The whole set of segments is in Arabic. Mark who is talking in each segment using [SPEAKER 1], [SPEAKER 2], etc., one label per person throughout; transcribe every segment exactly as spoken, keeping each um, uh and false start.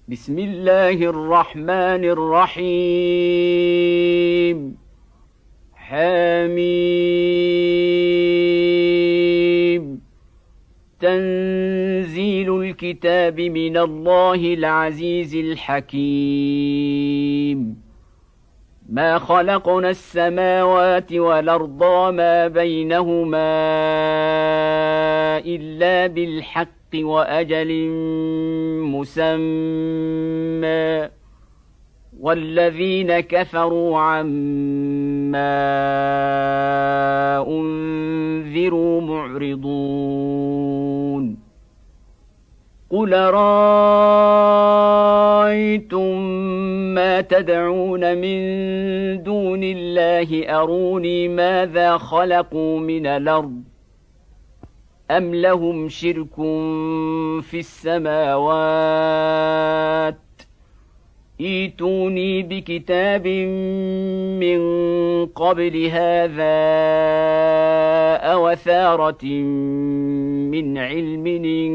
[SPEAKER 1] بسم الله الرحمن الرحيم حميم تنزيل الكتاب من الله العزيز الحكيم ما خلقنا السماوات والأرض وما بينهما إلا بالحق وأجل مسمى والذين كفروا عما أنذروا معرضون قل رأيتم ما تدعون من دون الله أروني ماذا خلقوا من الأرض أم لهم شرك في السماوات ائتوني بكتاب من قبل هذا أو أثارة من علم إن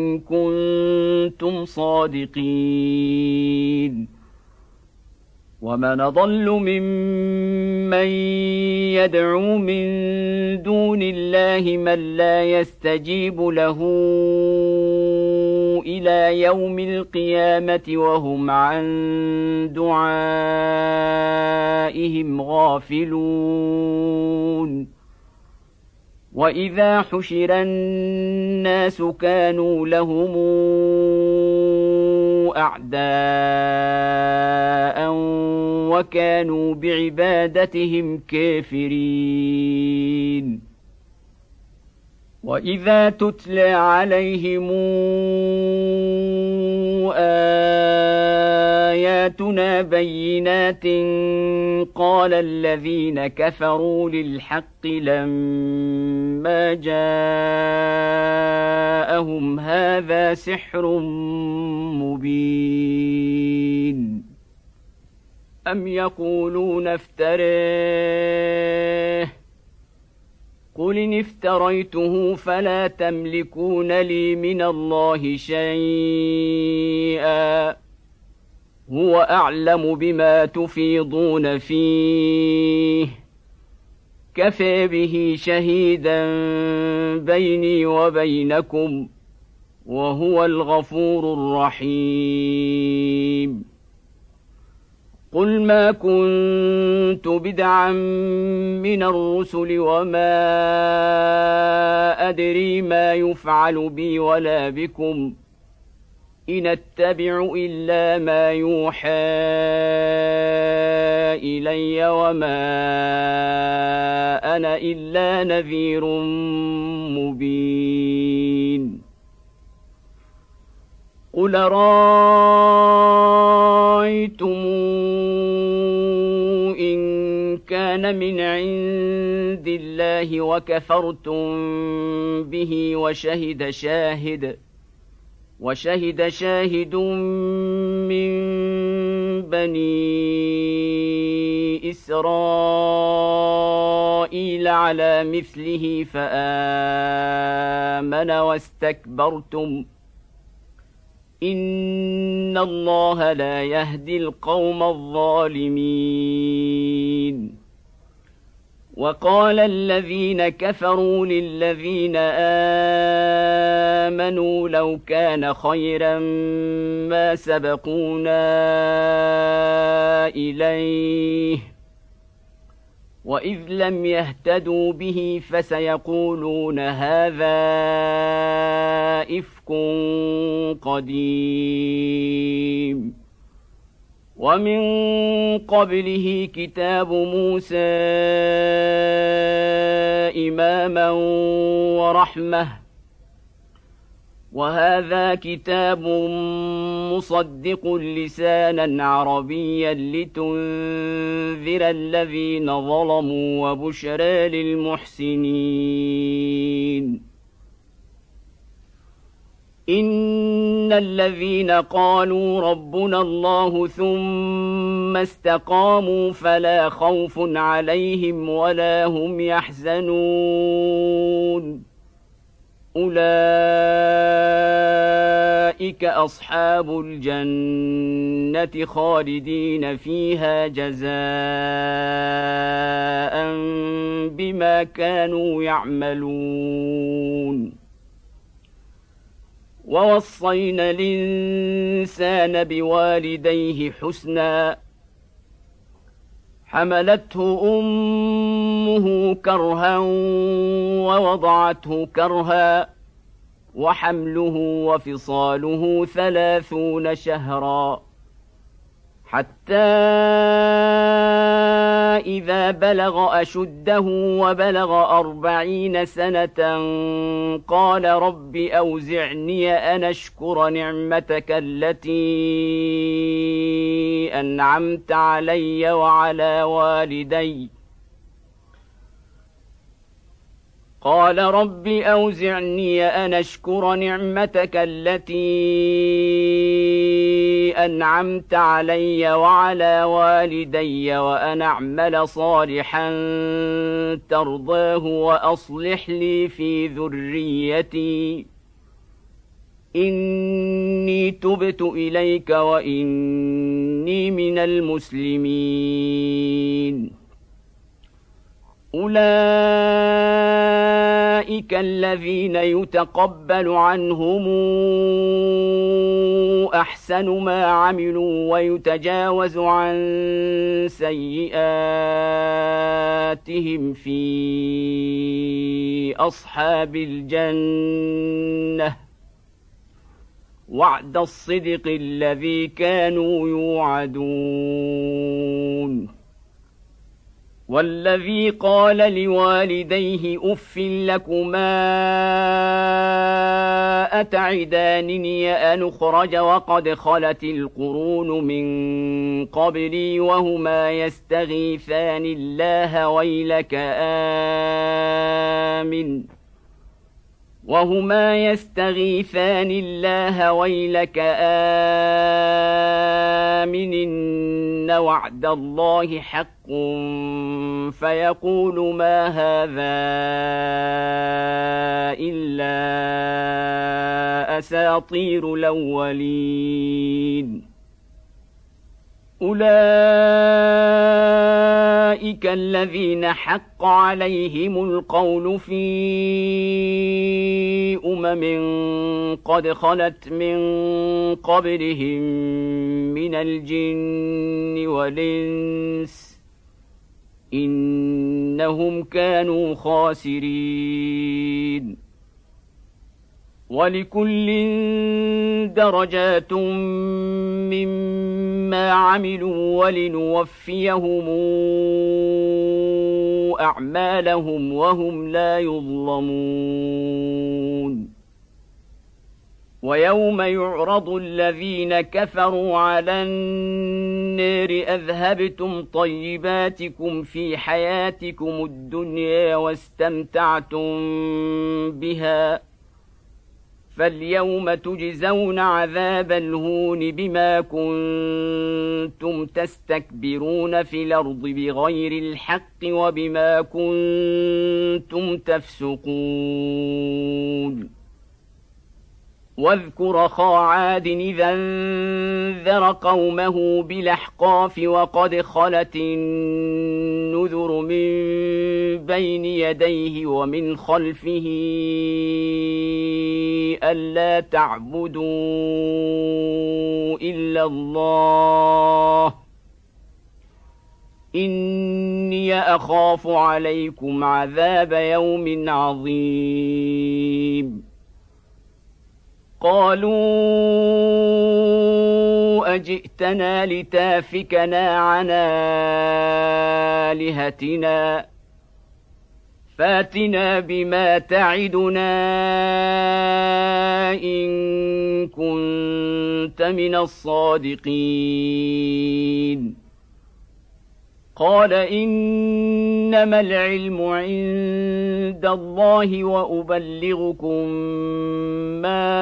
[SPEAKER 1] كنتم صادقين ومن أضل ممن يدعو من دون الله من لا يستجيب له إلى يوم القيامة وهم عن دعائهم غافلون وإذا حشر الناس كانوا لهم أعداء وكانوا بعبادتهم كافرين وإذا تتلى عليهم آياتنا بينات قال الذين كفروا للحق لما جاءهم هذا سحر مبين أم يقولون افتريه قل إن افتريته فلا تملكون لي من الله شيئا هو أعلم بما تفيضون فيه كفى به شهيدا بيني وبينكم وهو الغفور الرحيم قل ما كنت بدعا من الرسل وما أدري ما يفعل بي ولا بكم إن أتبع إلا ما يوحى إلي وما أنا إلا نذير مبين قل رأيتم إن كان من عند الله وكفرتم به وشهد شاهد وشهد شاهد من بني إسرائيل على مثله فآمن واستكبرتم إن الله لا يهدي القوم الظالمين وقال الذين كفروا للذين آمنوا لو كان خيرا ما سبقونا إليه وإذ لم يهتدوا به فسيقولون هذا إفك قديم ومن قبله كتاب موسى إماما ورحمة وهذا كتاب مصدق لسانا عربيا لتنذر الذين ظلموا وبشرى للمحسنين إن الذين قالوا ربنا الله ثم استقاموا فلا خوف عليهم ولا هم يحزنون أولئك أصحاب الجنة خالدين فيها جزاء بما كانوا يعملون ووصينا الإنسان بوالديه حسنا حملته أمه كرها ووضعته كرها وحمله وفصاله ثلاثون شهرا حتى إذا بلغ أشده وبلغ أربعين سنة قال رب أوزعني أن أشكر نعمتك التي أنعمت علي وعلى والدي قال رب أوزعني أن أشكر نعمتك التي أنعمت علي وعلى والدي وأن أعمل صالحا ترضاه وأصلح لي في ذريتي إني تبت إليك وإني من المسلمين أولئك الذين يتقبل عنهم أحسن ما عملوا ويتجاوز عن سيئاتهم في أصحاب الجنة وعد الصدق الذي كانوا يوعدون والذي قال لوالديه أف لكما أتعدانني أن أخرج وقد خلت القرون من قبلي وهما يستغيثان الله ويلك آمن وهما يستغيثان الله ويلك آمن إن وعد الله حق فيقول ما هذا إلا أساطير الأولين أولئك الذين حق عليهم القول في أمم قد خلت من قبلهم من الجن والإنس إنهم كانوا خاسرين ولكل درجات مما عملوا ولنوفيهم أعمالهم وهم لا يظلمون ويوم يعرض الذين كفروا على النار أذهبتم طيباتكم في حياتكم الدنيا واستمتعتم بها فاليوم تجزون عذاب الهون بما كنتم تستكبرون في الأرض بغير الحق وبما كنتم تفسقون واذكر أخا عاد إذا انذر قومه بالأحقاف وقد خلت النذر من بين يديه ومن خلفه ألا تعبدوا إلا الله إني أخاف عليكم عذاب يوم عظيم قالوا أجئتنا لتافكنا عن آلهتنا فاتنا بما تعدنا إن كنت من الصادقين قال إنما العلم عند الله وأبلغكم ما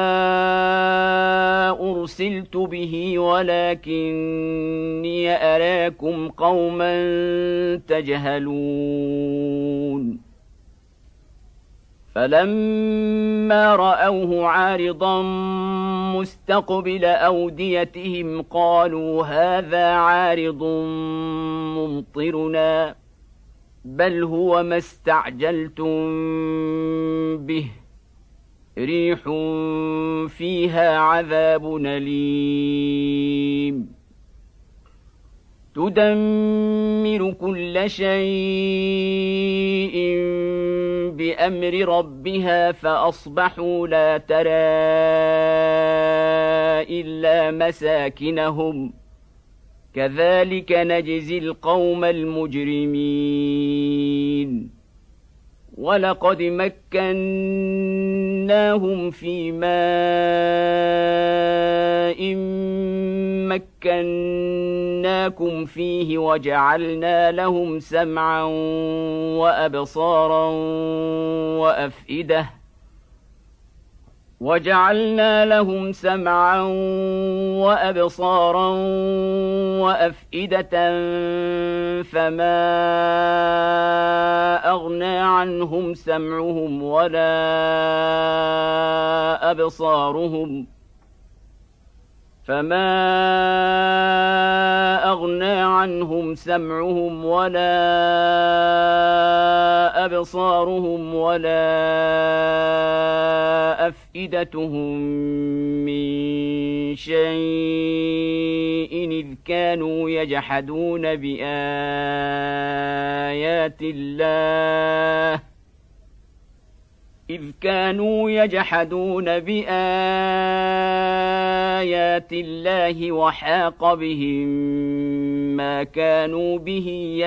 [SPEAKER 1] أرسلت به ولكني أراكم قوما تجهلون فلما رأوه عارضا مستقبل أوديتهم قالوا هذا عارض ممطرنا بل هو ما استعجلتم به ريح فيها عذاب أليم تدمر كل شيء بأمر ربها فأصبحوا لا ترى إلا مساكنهم كذلك نجزي القوم المجرمين ولقد مكناهم في ماء مكناكم فيه وجعلنا لهم سمعا وأبصارا وأفئدة وجعلنا لهم سمعا وأبصارا وأفئدة فما أغنى عنهم سمعهم ولا أبصارهم فما أغنى عنهم سمعهم ولا أبصارهم ولا أفئدتهم من شيء إذ كانوا يجحدون بآيات الله إذ كانوا يجحدون بآيات الله وحاق بهم ما كانوا به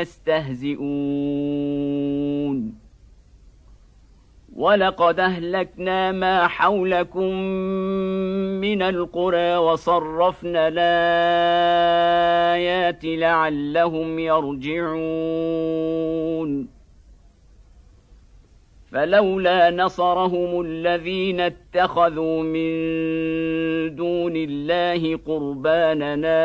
[SPEAKER 1] يستهزئون ولقد أهلكنا ما حولكم من القرى وصرفنا الآيات لعلهم يرجعون فلولا نصرهم الذين اتخذوا من دون الله قربانا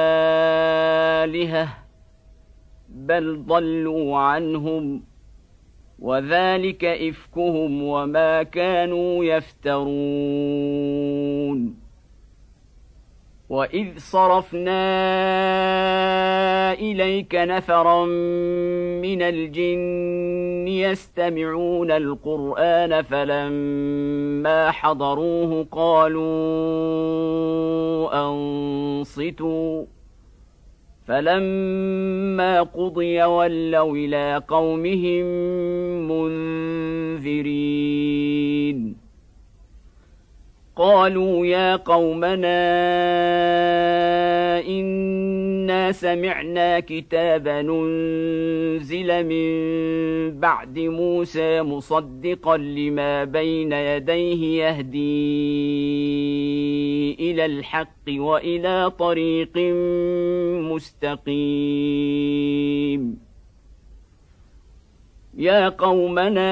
[SPEAKER 1] آلهة بل ضلوا عنهم وذلك إفكهم وما كانوا يفترون وإذ صرفنا إليك نفرا من الجن يستمعون القرآن فلما حضروه قالوا أنصتوا فلما قضي ولوا إلى قومهم منذرين قالوا يا قومنا إنا سمعنا كتابا أنزل من بعد موسى مصدقا لما بين يديه يهدي إلى الحق وإلى طريق مستقيم يا قومنا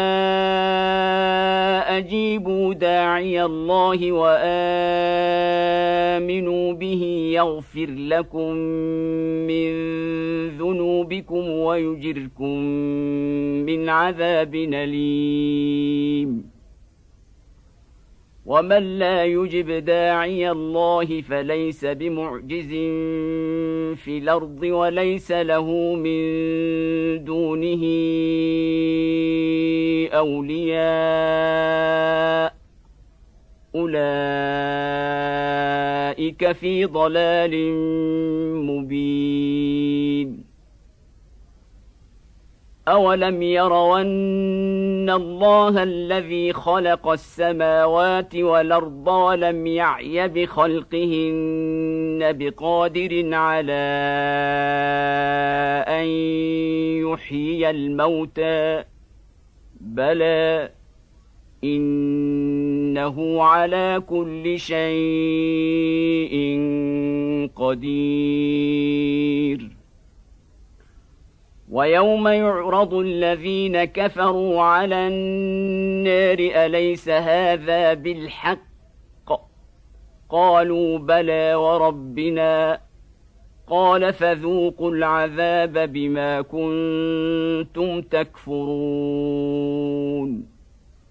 [SPEAKER 1] أجيبوا داعي الله وآمنوا به يغفر لكم من ذنوبكم ويجركم من عذاب أليم ومن لا يجب داعي الله فليس بمعجز في الأرض وليس له من دونه أولياء أولئك في ضلال مبين أولم يروا أن الله الذي خلق السماوات والأرض ولم يعي بخلقهن بقادر على أن يحيي الموتى بلى إنه على كل شيء قدير ويوم يعرض الذين كفروا على النار أليس هذا بالحق قالوا بلى وربنا قال فذوقوا العذاب بما كنتم تكفرون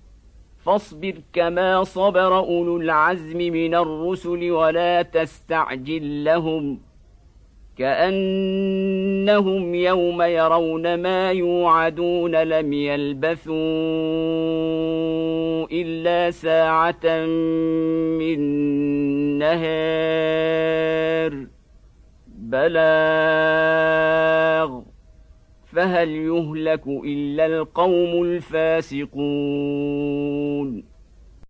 [SPEAKER 1] فاصبر كما صبر أولو العزم من الرسل ولا تستعجل لهم كأنهم يوم يرون ما يوعدون لم يلبثوا إلا ساعة من نهار بلاغ فهل يهلك إلا القوم الفاسقون